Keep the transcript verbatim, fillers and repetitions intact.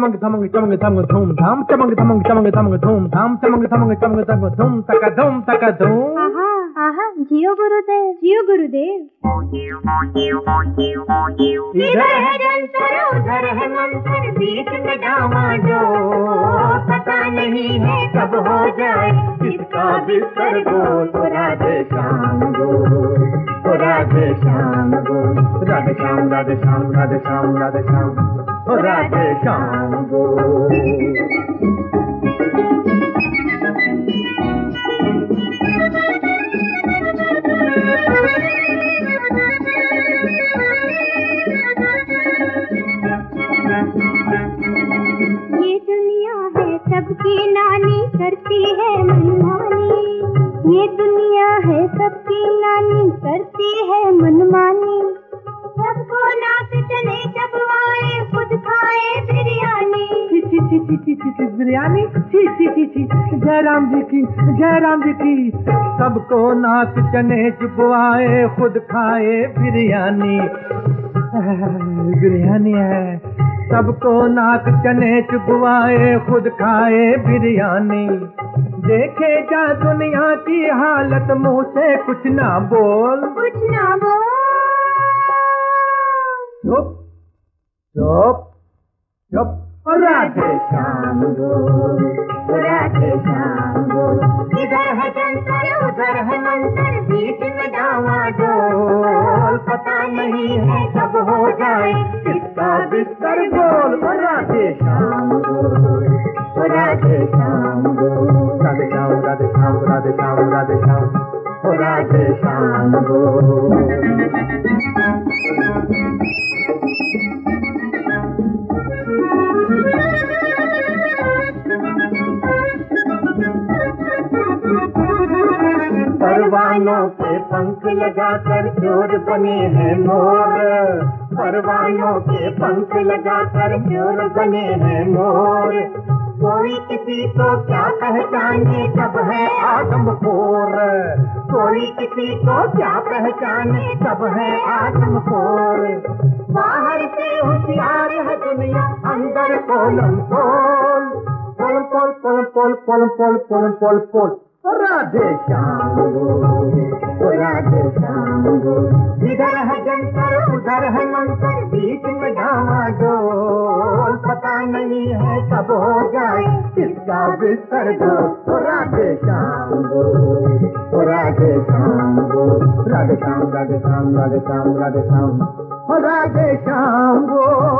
चमंग थमंग चमंग थमंग धूम धाम चमंग थमंग चमंग थमंग धूम धाम चमंग थमंग चमंग थमंग धूम तका धूम तका धूम। आहा आहा जियो गुरुदेव जियो गुरुदेव। इधर है जंतर उधर है मंतर बीच में डामाडोल पता नहीं है कब हो जाए किसका बिस्तर गोल। ओ राधे श्याम गोल ओ राधे श्याम गोल राधे श्याम राधे श्याम राधे श्याम राधे श्याम ओ राधे श्याम गोल। ये दुनिया है सबकी नानी करती है मनमानी। ये दुनिया है सबकी नानी करती है मनमानी। सबको नाक चले चबवाए खुद खाए बिरयानी। छी छी छी छी छी छी छी बिरयानी छी छी छी छी जयराम जी की जयराम जी की। सबको नाक चने चुपवाए खुद खाए बिरयानी। बिरयानी है सबको नाक चने चुपवाए खुद खाए बिरयानी। देखे जा दुनिया की हालत मुंह से कुछ ना बोल कुछ ना बोल। चुप चुप चुप। राधे श्याम गोल राधे श्याम गोल इधर है जंतर उधर है मंतर बीच में डामाडोल पता नहीं है कब हो जाए किसका बिस्तर गोल। ओ राधे श्याम गोल ओ राधे श्याम गोल राधे श्याम राधे श्याम राधे श्याम राधे श्याम ओ राधे श्याम गोल। परवानों के पंख लगाकर चोर बने हैं मोर। परवानों के पंख लगाकर चोर बने हैं मोर। कोई किसी को क्या पहचाने कब है आदमखोर। कोई किसी को क्या पहचाने कब है आदमखोर। बाहर से होशियार है दुनिया अंदर पोलम पोल पोल पोल पोल पोल पोल पोल पोल पोल पोल। राधे श्याम गोल राधे श्याम गोल इधर है जंतर उधर है मंतर बीच में डामाडोल पता नहीं है कब हो जाए किसका बिस्तर गोल। राधे श्याम गोल राधे श्याम गोल राधे श्याम राधे श्याम राधे श्याम राधे श्याम राधे श्याम गोल।